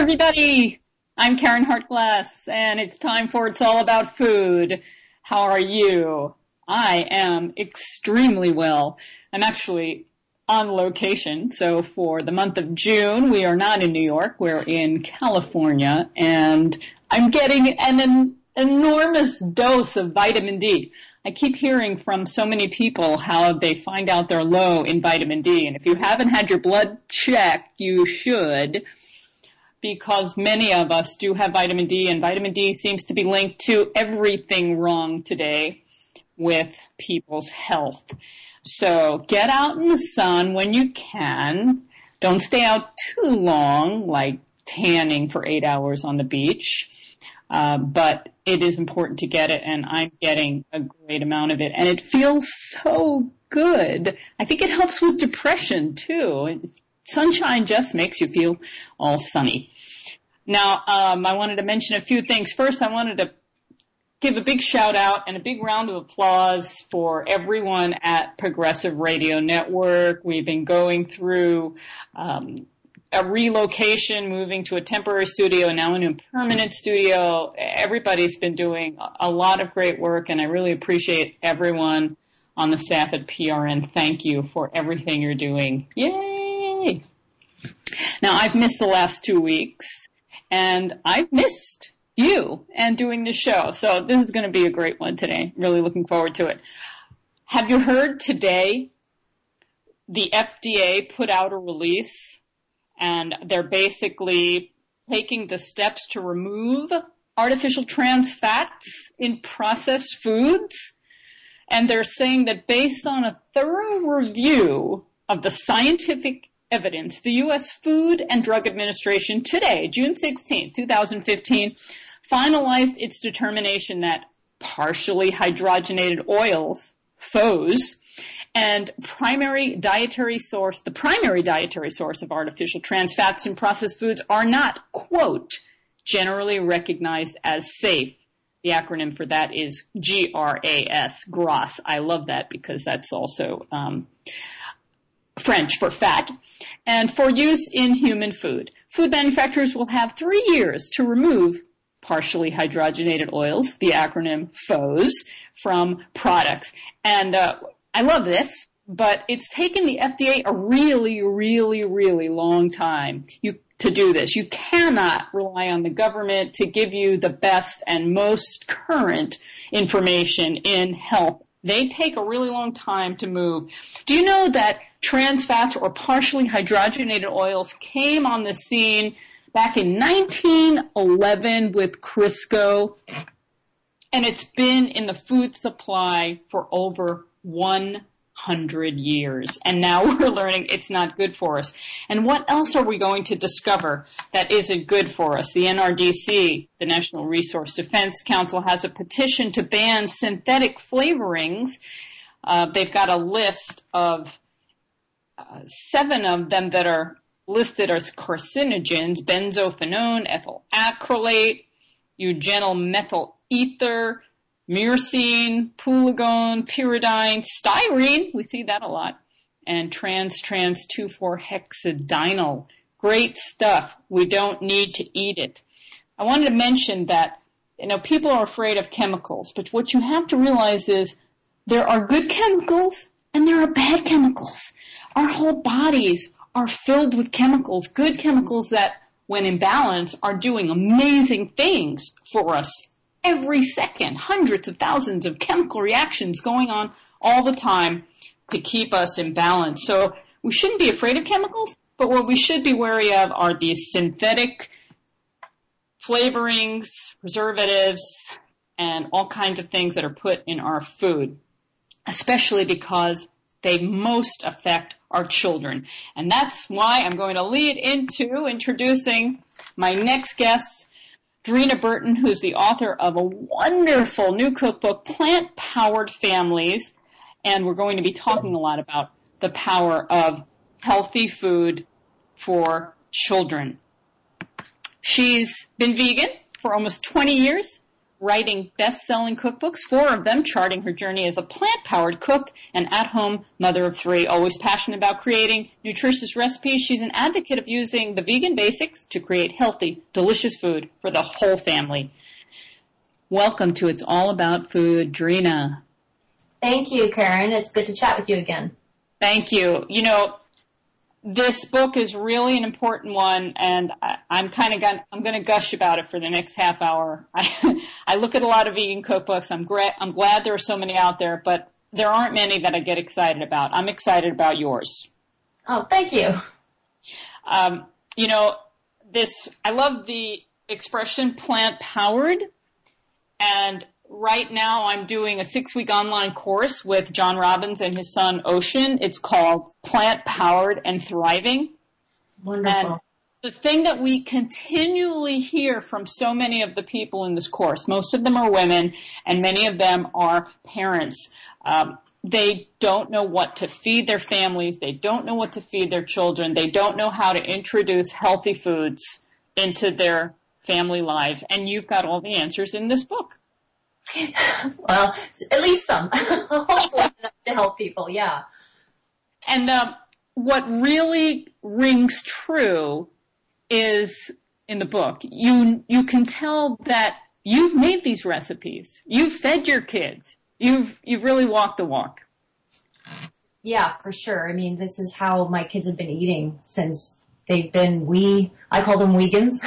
everybody. I'm Karen Hartglass, and it's time for It's All About Food. How are you? I am extremely well. I'm actually on location, so for the month of June, we are not in New York, we're in California, and I'm getting an enormous dose of vitamin D. I keep hearing from so many people how they find out they're low in vitamin D, and if you haven't had your blood checked, you should, because many of us do have vitamin D, and vitamin D seems to be linked to everything wrong today with people's health. So get out in the sun when you can. Don't stay out too long, like tanning for 8 hours on the beach. But it is important to get it, and I'm getting a great amount of it. And it feels so good. I think it helps with depression, too. Sunshine just makes you feel all sunny. Now, I wanted to mention a few things. First, I wanted to give a big shout out and a big round of applause for everyone at Progressive Radio Network. We've been going through a relocation, moving to a temporary studio, and now a new permanent studio. Everybody's been doing a lot of great work, and I really appreciate everyone on the staff at PRN. Thank you for everything you're doing. Yay! Now, I've missed the last 2 weeks, and I've missed you and doing the show. So this is going to be a great one today. Really looking forward to it. Have you heard today the FDA put out a release, and they're basically taking the steps to remove artificial trans fats in processed foods? And they're saying that based on a thorough review of the scientific evidence, the U.S. Food and Drug Administration today, June 16, 2015, finalized its determination that partially hydrogenated oils, FOS, and the primary dietary source of artificial trans fats in processed foods are not, quote, generally recognized as safe. The acronym for that is GRAS, GRAS. I love that because that's also French for fat, and for use in human food. Food manufacturers will have 3 years to remove partially hydrogenated oils, the acronym FOS, from products. And I love this, but it's taken the FDA a really, really, really long time to do this. You cannot rely on the government to give you the best and most current information in health. They take a really long time to move. Do you know that trans fats or partially hydrogenated oils came on the scene back in 1911 with Crisco, and it's been in the food supply for over 100 years. And now we're learning it's not good for us. And what else are we going to discover that isn't good for us? The NRDC, the National Resource Defense Council, has a petition to ban synthetic flavorings. They've got a list of 7 of them that are listed as carcinogens: benzophenone, ethyl acrylate, eugenyl methyl ether, myrcene, pulegone, pyridine, styrene, we see that a lot, and trans-2,4-hexadienol. Great stuff. We don't need to eat it. I wanted to mention that, people are afraid of chemicals, but what you have to realize is there are good chemicals and there are bad chemicals. Our whole bodies are filled with chemicals, good chemicals that, when in balance, are doing amazing things for us every second. Hundreds of thousands of chemical reactions going on all the time to keep us in balance. So we shouldn't be afraid of chemicals, but what we should be wary of are these synthetic flavorings, preservatives, and all kinds of things that are put in our food, especially because they most affect our children. And that's why I'm going to lead into introducing my next guest, Drina Burton, who's the author of a wonderful new cookbook, Plant-Powered Families. And we're going to be talking a lot about the power of healthy food for children. She's been vegan for almost 20 years, writing best-selling cookbooks, 4 of them charting her journey as a plant-powered cook and at-home mother of 3. Always passionate about creating nutritious recipes, she's an advocate of using the vegan basics to create healthy, delicious food for the whole family. Welcome to It's All About Food, Drina. Thank you, Karen. It's good to chat with you again. Thank you. You know, this book is really an important one, and I'm going to gush about it for the next half hour. I look at a lot of vegan cookbooks. I'm glad there are so many out there, but there aren't many that I get excited about. I'm excited about yours. Oh, thank you. You know, I love the expression plant-powered, and right now I'm doing a 6-week online course with John Robbins and his son Ocean. It's called Plant Powered and Thriving. Wonderful. And the thing that we continually hear from so many of the people in this course, most of them are women and many of them are parents. They don't know what to feed their families. They don't know what to feed their children. They don't know how to introduce healthy foods into their family lives. And you've got all the answers in this book. Well, at least some. Hopefully enough to help people, yeah. And what really rings true is in the book. You can tell that you've made these recipes. You've fed your kids. You've really walked the walk. Yeah, for sure. I mean, this is how my kids have been eating since they've been I call them vegans.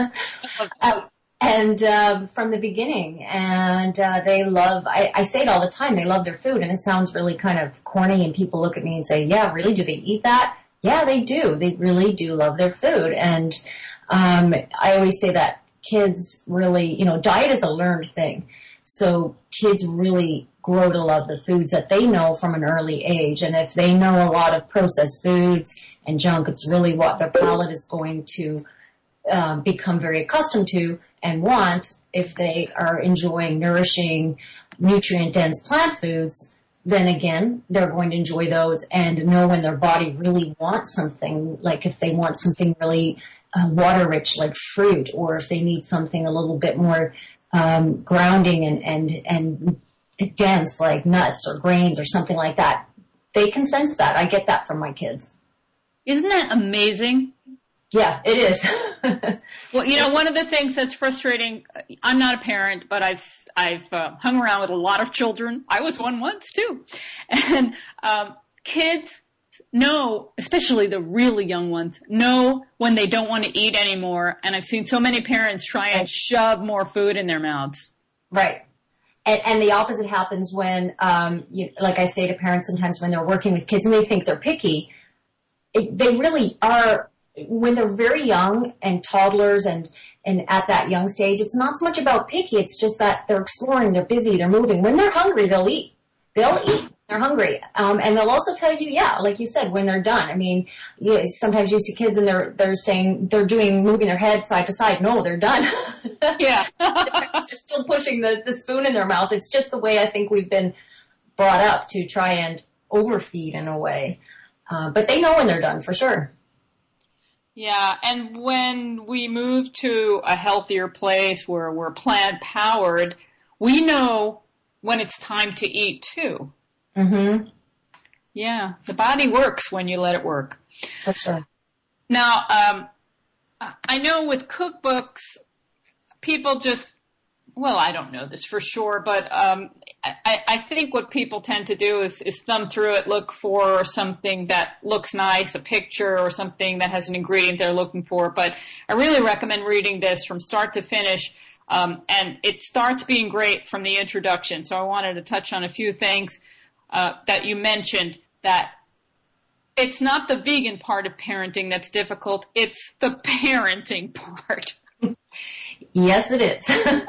And from the beginning, and they love, I say it all the time, they love their food, and it sounds really kind of corny, and people look at me and say, yeah, really, do they eat that? Yeah, they do. They really do love their food, and I always say that kids really, diet is a learned thing, so kids really grow to love the foods that they know from an early age, and if they know a lot of processed foods and junk, it's really what their palate is going to become very accustomed to and want. If they are enjoying nourishing, nutrient-dense plant foods, then again, they're going to enjoy those and know when their body really wants something, like if they want something really water-rich like fruit, or if they need something a little bit more grounding and dense like nuts or grains or something like that. They can sense that. I get that from my kids. Isn't that amazing? Yeah, it is. Well, one of the things that's frustrating, I'm not a parent, but I've hung around with a lot of children. I was one once too. And kids know, especially the really young ones, know when they don't want to eat anymore. And I've seen so many parents try and shove more food in their mouths. Right. And the opposite happens when, like I say to parents sometimes when they're working with kids and they think they're picky, they really are. When they're very young and toddlers and at that young stage, it's not so much about picky. It's just that they're exploring, they're busy, they're moving. When they're hungry, they'll eat. They'll eat. They're hungry. And they'll also tell you, yeah, like you said, when they're done. I mean, sometimes you see kids and they're saying moving their head side to side. No, they're done. Yeah. They're still pushing the spoon in their mouth. It's just the way I think we've been brought up to try and overfeed in a way. But they know when they're done for sure. Yeah, and when we move to a healthier place where we're plant-powered, we know when it's time to eat, too. Mm-hmm. Yeah, the body works when you let it work. For sure. Now, I know with cookbooks, people just, well, I don't know this for sure, but I think what people tend to do is thumb through it, look for something that looks nice, a picture or something that has an ingredient they're looking for. But I really recommend reading this from start to finish, and it starts being great from the introduction. So I wanted to touch on a few things that you mentioned, that it's not the vegan part of parenting that's difficult, it's the parenting part. Yes, it is.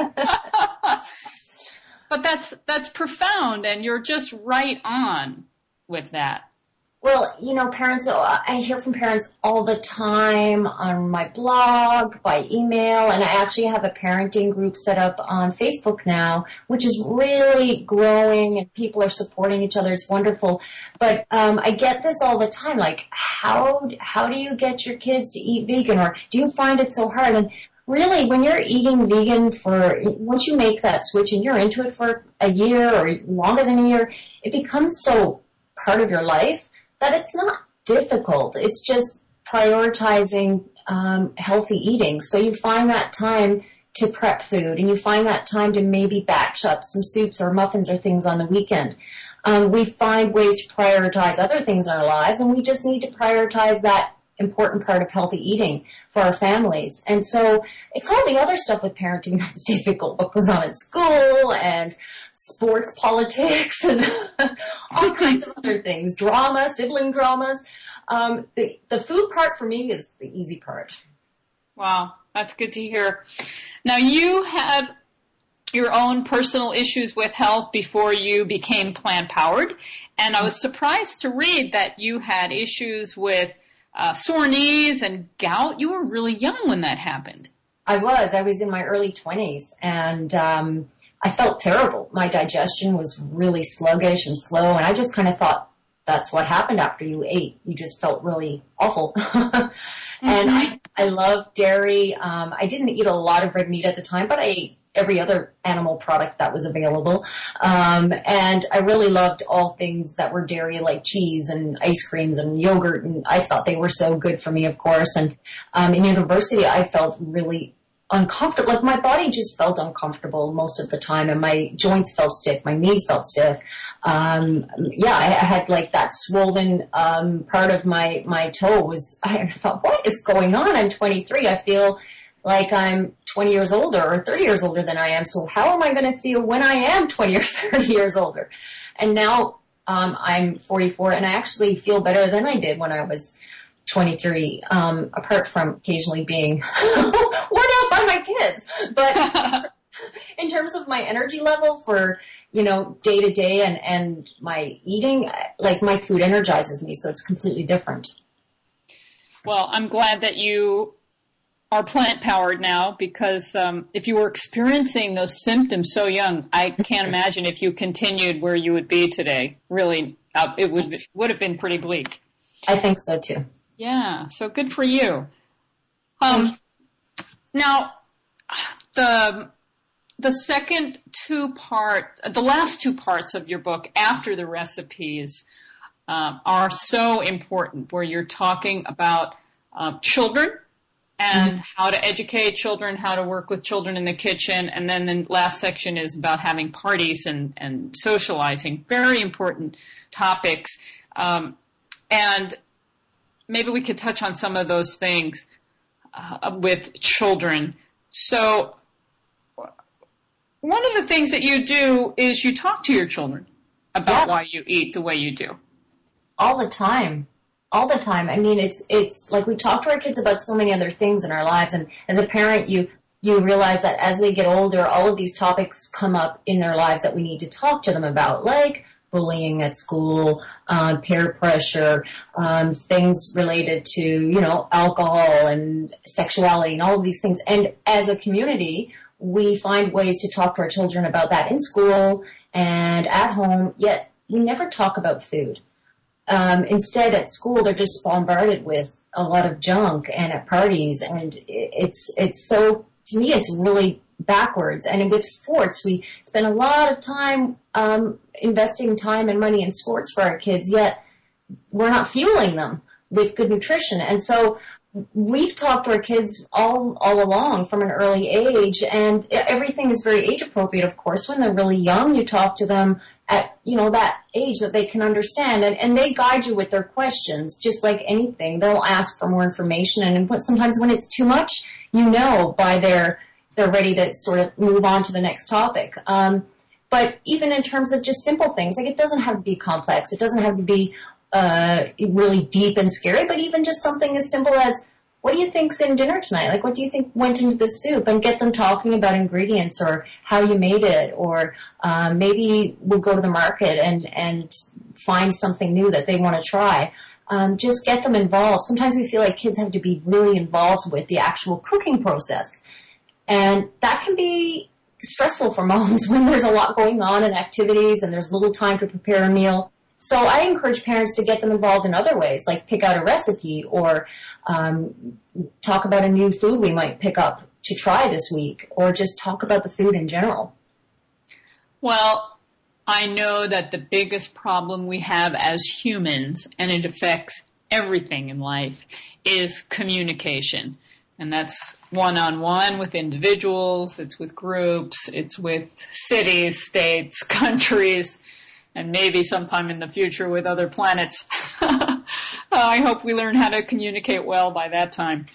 But that's profound, and you're just right on with that. Well, parents, I hear from parents all the time on my blog, by email, and I actually have a parenting group set up on Facebook now, which is really growing, and people are supporting each other. It's wonderful. But I get this all the time, like, how do you get your kids to eat vegan, or do you find it so hard? And really, when you're eating vegan once you make that switch and you're into it for a year or longer than a year, it becomes so part of your life that it's not difficult. It's just prioritizing healthy eating. So you find that time to prep food, and you find that time to maybe batch up some soups or muffins or things on the weekend. We find ways to prioritize other things in our lives, and we just need to prioritize that important part of healthy eating for our families. And so it's all the other stuff with parenting that's difficult, what goes on at school and sports politics and all kinds of other things, drama, sibling dramas. The food part for me is the easy part. Wow, that's good to hear. Now, you had your own personal issues with health before you became plant-powered, and I was surprised to read that you had issues with sore knees and gout. You were really young when that happened. I was in my early 20s, and I felt terrible. My digestion was really sluggish and slow, and I just kind of thought that's what happened after you ate. You just felt really awful. And I love dairy. I didn't eat a lot of red meat at the time, but I ate every other animal product that was available. And I really loved all things that were dairy, like cheese and ice creams and yogurt. And I thought they were so good for me, of course. And in university, I felt really uncomfortable. Like my body just felt uncomfortable most of the time, and my joints felt stiff, my knees felt stiff. I had like that swollen part of my toe I thought, what is going on? I'm 23. I feel like I'm 20 years older or 30 years older than I am. So how am I going to feel when I am 20 or 30 years older? And now I'm 44, and I actually feel better than I did when I was 23, apart from occasionally being worn out by my kids. But in terms of my energy level for, day to day and my eating, like my food energizes me. So it's completely different. Well, I'm glad that you are plant-powered now, because if you were experiencing those symptoms so young, I can't imagine if you continued where you would be today. Really, it would have been pretty bleak. I think so too. Yeah, so good for you. Now, the last two parts of your book after the recipes are so important, where you're talking about children and how to educate children, how to work with children in the kitchen. And then the last section is about having parties and socializing. Very important topics. And maybe we could touch on some of those things with children. So one of the things that you do is you talk to your children about why you eat the way you do. All the time. I mean, it's like we talk to our kids about so many other things in our lives. And as a parent, you realize that as they get older, all of these topics come up in their lives that we need to talk to them about, like bullying at school, peer pressure, things related to, alcohol and sexuality and all of these things. And as a community, we find ways to talk to our children about that in school and at home, yet we never talk about food. Instead, at school, they're just bombarded with a lot of junk, and at parties, and it's so, to me, it's really backwards. And with sports, we spend a lot of time investing time and money in sports for our kids, yet we're not fueling them with good nutrition. And so we've talked to our kids all along from an early age, and everything is very age appropriate, of course. When they're really young, you talk to them at, that age that they can understand, and they guide you with their questions, just like anything. They'll ask for more information, and sometimes when it's too much, by they're ready to sort of move on to the next topic. But even in terms of just simple things, like it doesn't have to be complex. It doesn't have to be really deep and scary, but even just something as simple as, what do you think's in dinner tonight? Like, what do you think went into the soup? And get them talking about ingredients or how you made it, or maybe we'll go to the market and find something new that they want to try. Just get them involved. Sometimes we feel like kids have to be really involved with the actual cooking process. And that can be stressful for moms when there's a lot going on and activities and there's little time to prepare a meal. So I encourage parents to get them involved in other ways, like pick out a recipe or talk about a new food we might pick up to try this week, or just talk about the food in general? Well, I know that the biggest problem we have as humans, and it affects everything in life, is communication. And that's one-on-one with individuals, it's with groups, it's with cities, states, countries, and maybe sometime in the future with other planets. I hope we learn how to communicate well by that time.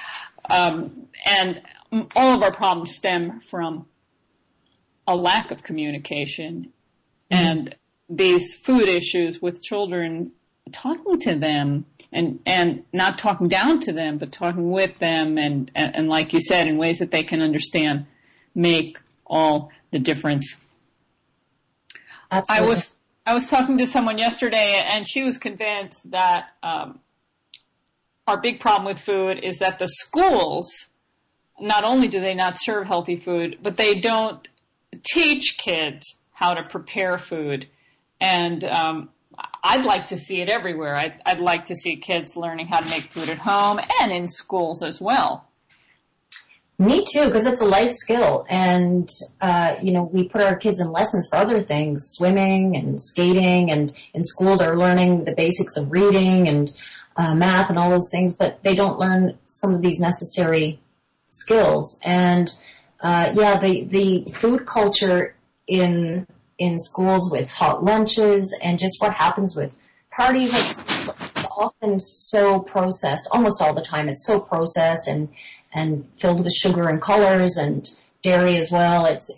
And all of our problems stem from a lack of communication. And these food issues with children, talking to them and not talking down to them, but talking with them and like you said, in ways that they can understand, make all the difference. Absolutely. I was talking to someone yesterday, and she was convinced that our big problem with food is that the schools, not only do they not serve healthy food, but they don't teach kids how to prepare food. And I'd like to see it everywhere. I'd like to see kids learning how to make food at home and in schools as well. Me too, because it's a life skill. And, we put our kids in lessons for other things, swimming and skating, and in school they're learning the basics of reading and math and all those things, but they don't learn some of these necessary skills. And, the food culture in schools with hot lunches and just what happens with parties, it's often so processed, almost all the time. It's so processed and filled with sugar and colors and dairy as well. It's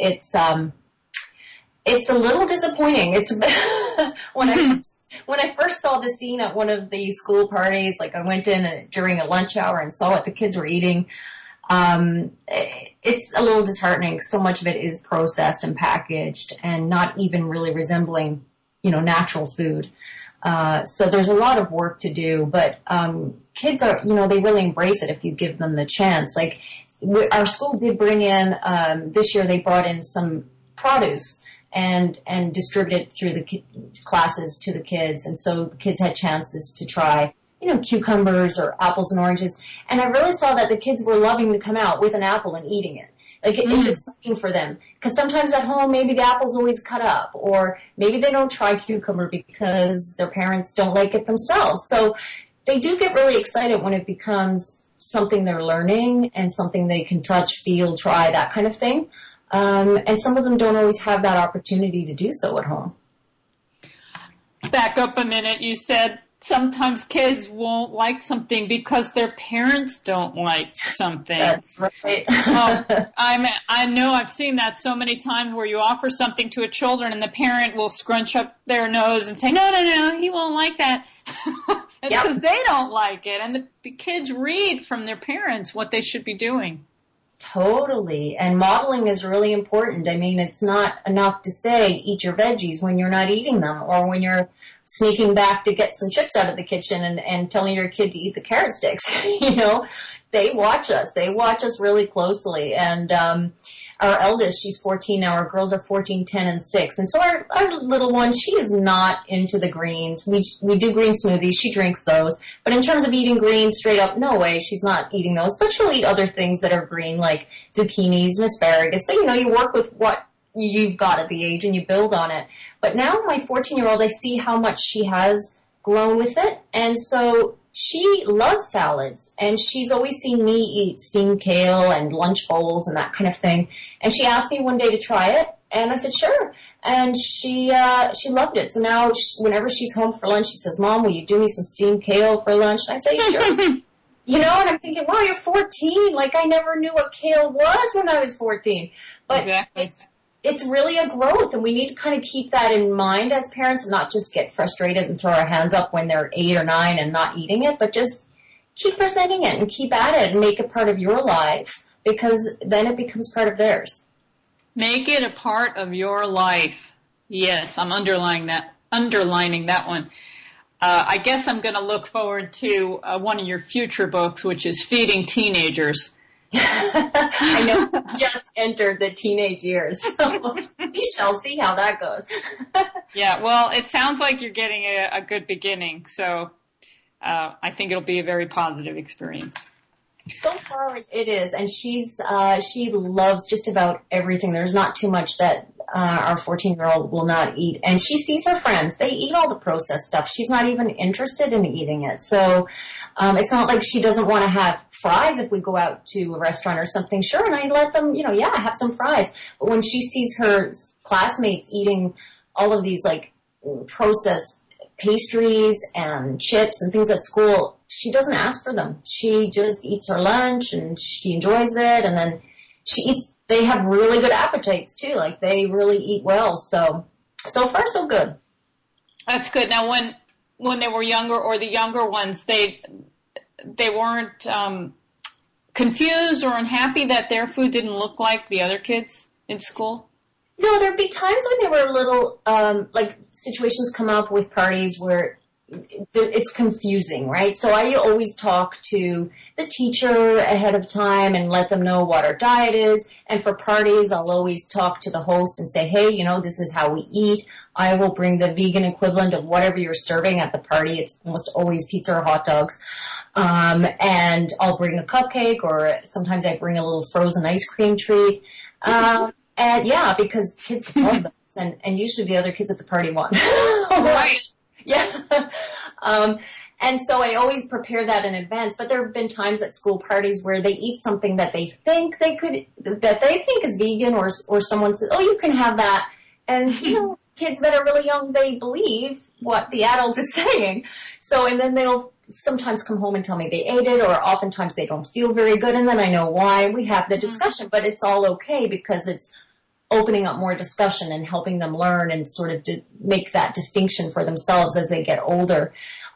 a little disappointing. It's when I first saw the scene at one of the school parties, like I went in during a lunch hour and saw what the kids were eating. It's a little disheartening. So much of it is processed and packaged and not even really resembling, natural food. So there's a lot of work to do, but, kids are, they really embrace it if you give them the chance. Like our school did bring in, this year they brought in some produce and distributed through the classes to the kids. And so the kids had chances to try, cucumbers or apples and oranges. And I really saw that the kids were loving to come out with an apple and eating it. Like it's exciting for them, because sometimes at home maybe the apple's always cut up, or maybe they don't try cucumber because their parents don't like it themselves. So they do get really excited when it becomes something they're learning and something they can touch, feel, try, that kind of thing. And some of them don't always have that opportunity to do so at home. Back up a minute. You said sometimes kids won't like something because their parents don't like something. That's right. I know I've seen that so many times where you offer something to a children and the parent will scrunch up their nose and say, no, he won't like that. It's because they don't like it. And the kids read from their parents what they should be doing. Totally. And modeling is really important. I mean, it's not enough to say, eat your veggies when you're not eating them, or when you're sneaking back to get some chips out of the kitchen and telling your kid to eat the carrot sticks. They watch us. They watch us really closely. And our eldest, she's 14 now. Our girls are 14, 10, and 6. And so our little one, she is not into the greens. We do green smoothies. She drinks those. But in terms of eating greens straight up, no way. She's not eating those. But she'll eat other things that are green, like zucchinis and asparagus. So, you work with what you've got at the age and you build on it. But now my 14-year-old, I see how much she has grown with it. And so she loves salads, and she's always seen me eat steamed kale and lunch bowls and that kind of thing. And she asked me one day to try it, and I said, sure. And she loved it. So now whenever she's home for lunch, she says, Mom, will you do me some steamed kale for lunch? And I say, sure. And I'm thinking, wow, you're 14. Like, I never knew what kale was when I was 14. But exactly. It's really a growth, and we need to kind of keep that in mind as parents, and not just get frustrated and throw our hands up when they're 8 or 9 and not eating it, but just keep presenting it and keep at it and make it part of your life, because then it becomes part of theirs. Make it a part of your life. Yes, I'm underlining that one. I guess I'm going to look forward to one of your future books, which is Feeding Teenagers. I know, just entered the teenage years, so we shall see how that goes. Yeah, well, it sounds like you're getting a good beginning, so I think it'll be a very positive experience. So far it is, and she loves just about everything. There's not too much that our 14-year-old will not eat, and she sees her friends. They eat all the processed stuff. She's not even interested in eating it. So it's not like she doesn't want to have fries if we go out to a restaurant or something. Sure, and I let them, have some fries. But when she sees her classmates eating all of these like processed pastries and chips and things at school, she doesn't ask for them. She just eats her lunch and she enjoys it, and then they have really good appetites too. Like they really eat well. So far so good. That's good. Now when they were younger, or the younger ones, they weren't confused or unhappy that their food didn't look like the other kids in school? No, there'd be times when they were little, like situations come up with parties where it's confusing, right? So I always talk to the teacher ahead of time and let them know what our diet is. And for parties, I'll always talk to the host and say, hey, this is how we eat. I will bring the vegan equivalent of whatever you're serving at the party. It's almost always pizza or hot dogs. And I'll bring a cupcake, or sometimes I bring a little frozen ice cream treat. And yeah, because kids love those, and usually the other kids at the party want. Right. Yeah. And so I always prepare that in advance, but there have been times at school parties where they eat something that they think is vegan, or someone says, oh, you can have that. And, kids that are really young, they believe what the adult is saying. So, and then they'll sometimes come home and tell me they ate it, or oftentimes they don't feel very good, and then I know why. We have the discussion, but it's all okay because it's opening up more discussion and helping them learn and sort of make that distinction for themselves as they get older.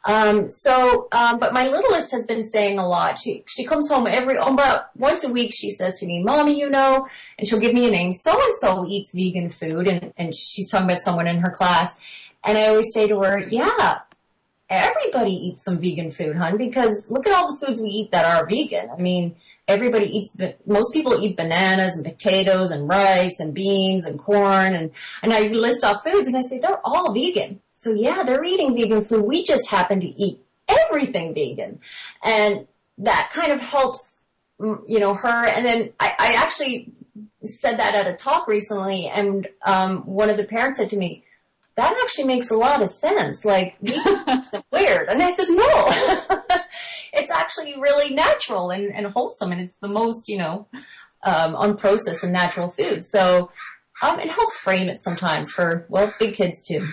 But my littlest has been saying a lot. She comes home about once a week. She says to me, Mommy, and she'll give me a name. So-and-so eats vegan food. And she's talking about someone in her class. And I always say to her, yeah, everybody eats some vegan food, hon, because look at all the foods we eat that are vegan. I mean, most people eat bananas and potatoes and rice and beans and corn. And I list off foods and I say, they're all vegan. So yeah, they're eating vegan food. We just happen to eat everything vegan. And that kind of helps, her. And then I actually said that at a talk recently, and one of the parents said to me, that actually makes a lot of sense. Like, vegan isn't weird. And I said, no. It's actually really natural and wholesome, and it's the most, unprocessed and natural food. So it helps frame it sometimes for, big kids too.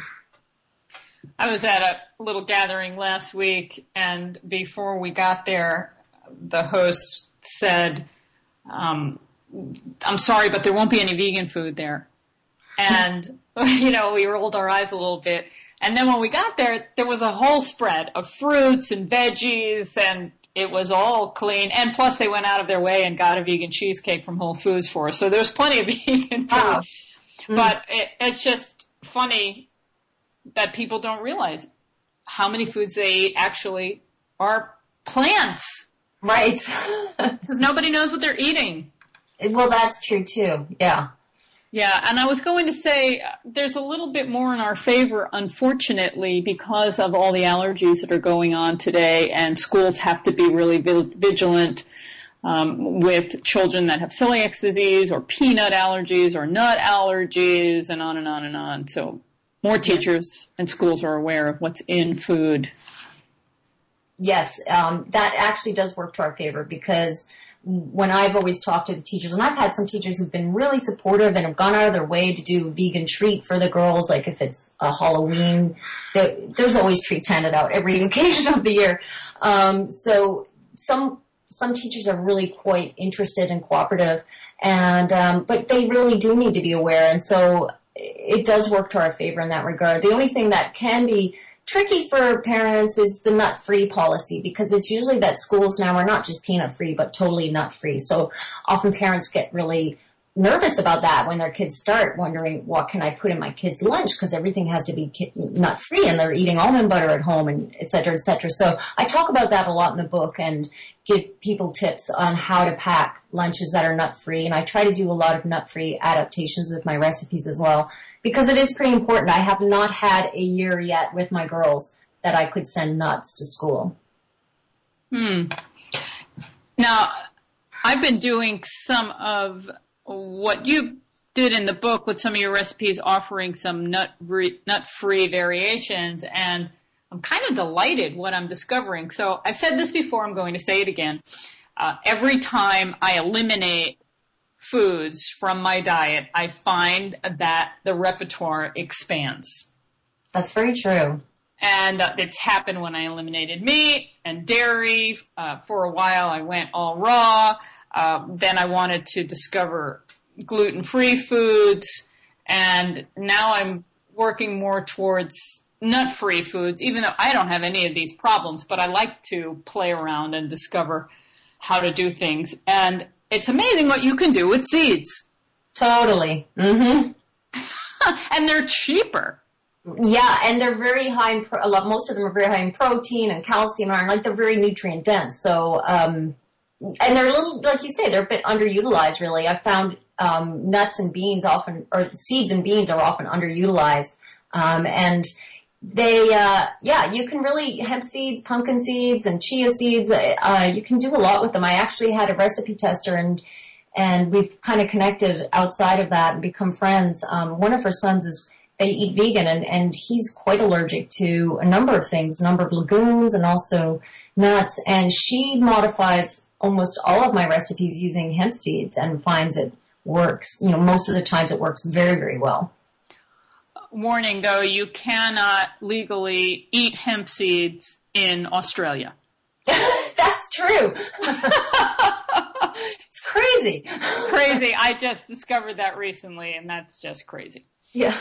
I was at a little gathering last week, and before we got there, the host said, I'm sorry, but there won't be any vegan food there. And, we rolled our eyes a little bit. And then when we got there, there was a whole spread of fruits and veggies, and it was all clean. And plus they went out of their way and got a vegan cheesecake from Whole Foods for us. So there's plenty of vegan food. Wow. But it's just funny that people don't realize how many foods they eat actually are plants. Right. Because nobody knows what they're eating. Well, that's true too. Yeah. Yeah, and I was going to say there's a little bit more in our favor, unfortunately, because of all the allergies that are going on today, and schools have to be really vigilant with children that have celiac disease or peanut allergies or nut allergies and on and on and on. So more teachers and schools are aware of what's in food. Yes, that actually does work to our favor, because when I've always talked to the teachers, and I've had some teachers who've been really supportive and have gone out of their way to do vegan treat for the girls, like if it's a Halloween, there's always treats handed out every occasion of the year. So some teachers are really quite interested and cooperative, and but they really do need to be aware, and so it does work to our favor in that regard. The only thing that can be tricky for parents is the nut-free policy, because it's usually that schools now are not just peanut-free, but totally nut-free. So often parents get really nervous about that when their kids start wondering, what can I put in my kid's lunch? Because everything has to be nut-free, and they're eating almond butter at home, and et cetera, et cetera. So I talk about that a lot in the book and give people tips on how to pack lunches that are nut-free. And I try to do a lot of nut-free adaptations with my recipes as well, because it is pretty important. I have not had a year yet with my girls that I could send nuts to school. Now, I've been doing some of what you did in the book with some of your recipes, offering some nut-free variations, and I'm kind of delighted what I'm discovering. So I've said this before, I'm going to say it again. Every time I eliminate foods from my diet, I find that the repertoire expands. That's very true. And it's happened when I eliminated meat and dairy. For a while, I went all raw. Then I wanted to discover gluten-free foods. And now I'm working more towards nut-free foods, even though I don't have any of these problems. But I like to play around and discover how to do things. And it's amazing what you can do with seeds. Totally. Mm-hmm. And they're cheaper. Yeah, and they're very high in most of them are very high in protein and calcium and iron. Like, they're very nutrient dense. So, and they're a little, like you say, they're a bit underutilized, really. I've found nuts and beans often, or seeds and beans are often underutilized. And they, you can really, hemp seeds, pumpkin seeds, and chia seeds, you can do a lot with them. I actually had a recipe tester, and we've kind of connected outside of that and become friends. One of her sons they eat vegan, and he's quite allergic to a number of things, a number of legumes and also nuts. And she modifies almost all of my recipes using hemp seeds and finds it works. You know, most of the times it works very, very well. Warning, though, you cannot legally eat hemp seeds in Australia. That's true. It's crazy. Crazy. I just discovered that recently, and that's just crazy. Yeah.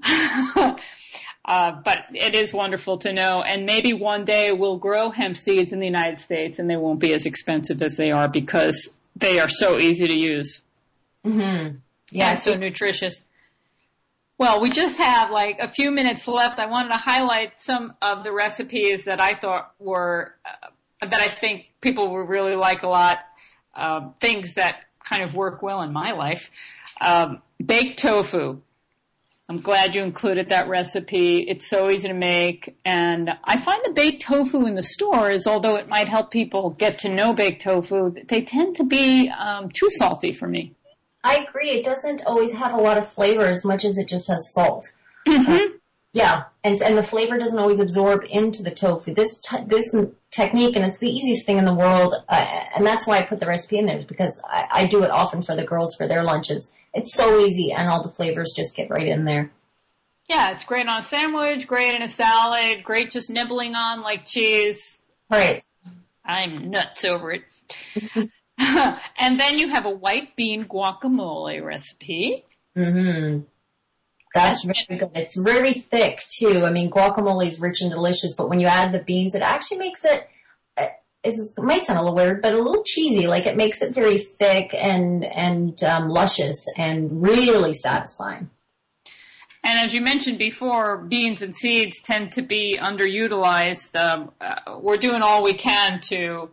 But it is wonderful to know. And maybe one day we'll grow hemp seeds in the United States and they won't be as expensive as they are because they are so easy to use. Mm-hmm. Yeah. And so nutritious. Well, we just have like a few minutes left. I wanted to highlight some of the recipes that I thought were, that I think people would really like a lot. Things that kind of work well in my life. Baked tofu. I'm glad you included that recipe. It's so easy to make. And I find the baked tofu in the stores, although it might help people get to know baked tofu, they tend to be too salty for me. I agree. It doesn't always have a lot of flavor as much as it just has salt. Mm-hmm. Yeah, and the flavor doesn't always absorb into the tofu. This technique, and it's the easiest thing in the world, and that's why I put the recipe in there, because I do it often for the girls for their lunches. It's so easy, and all the flavors just get right in there. Yeah, it's great on a sandwich, great in a salad, great just nibbling on like cheese. Right. I'm nuts over it. And then you have a white bean guacamole recipe. Mm-hmm. That's very good. It's very thick, too. I mean, guacamole is rich and delicious, but when you add the beans, it actually makes it, it might sound a little weird, but a little cheesy. Like, it makes it very thick and luscious and really satisfying. And as you mentioned before, beans and seeds tend to be underutilized. We're doing all we can to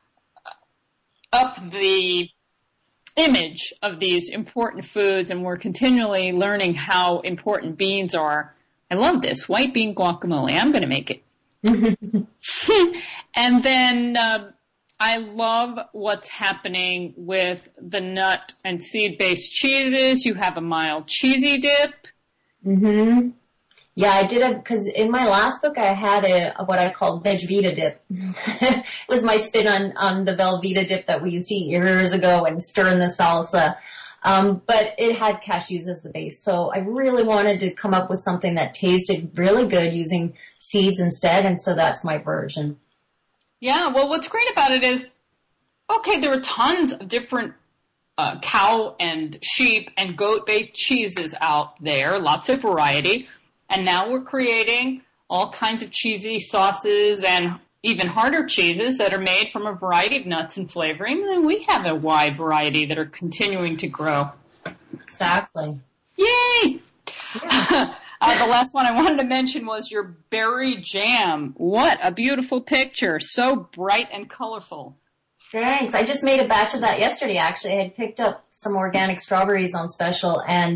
up the image of these important foods, and we're continually learning how important beans are. I love this. White bean guacamole. I'm going to make it. And then I love what's happening with the nut and seed-based cheeses. You have a mild cheesy dip. Mm-hmm. Yeah, I did because in my last book I had what I called Vegvita dip. It was my spin on the Velveeta dip that we used to eat years ago and stir in the salsa. But it had cashews as the base. So I really wanted to come up with something that tasted really good using seeds instead. And so that's my version. Yeah, well, what's great about it is, okay, there are tons of different cow and sheep and goat-based cheeses out there, lots of variety. And now we're creating all kinds of cheesy sauces and even harder cheeses that are made from a variety of nuts and flavorings. And we have a wide variety that are continuing to grow. Exactly. Yay! Yeah. The last one I wanted to mention was your berry jam. What a beautiful picture. So bright and colorful. Thanks. I just made a batch of that yesterday, actually. I had picked up some organic strawberries on special, and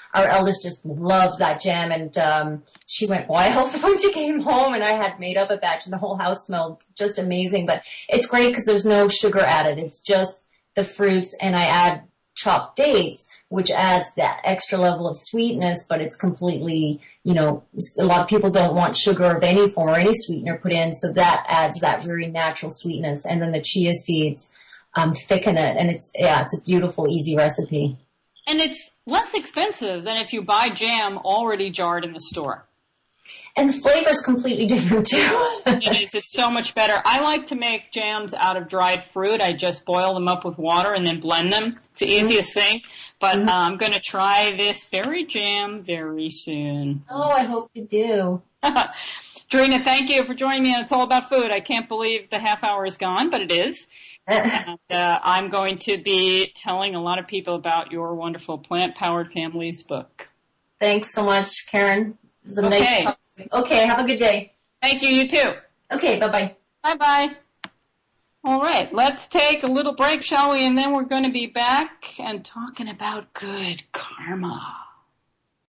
our eldest just loves that jam, and she went wild when she came home, and I had made up a batch, and the whole house smelled just amazing. But it's great because there's no sugar added. It's just the fruits, and I add chopped dates, which adds that extra level of sweetness, but it's completely, a lot of people don't want sugar of any form or any sweetener put in, so that adds that very natural sweetness. And then the chia seeds thicken it, and it's a beautiful, easy recipe. And it's less expensive than if you buy jam already jarred in the store. And the flavor's completely different too. It is. It's so much better. I like to make jams out of dried fruit. I just boil them up with water and then blend them. It's the easiest thing. But I'm going to try this berry jam very soon. Oh, I hope you do. Dorina, thank you for joining me on It's All About Food. I can't believe the half hour is gone, but it is. And I'm going to be telling a lot of people about your wonderful Plant Powered Families book. Thanks so much, Karen. It was a nice talk. Okay, have a good day. Thank you, you too. Okay, bye-bye. Bye-bye. All right, let's take a little break, shall we? And then we're going to be back and talking about good karma.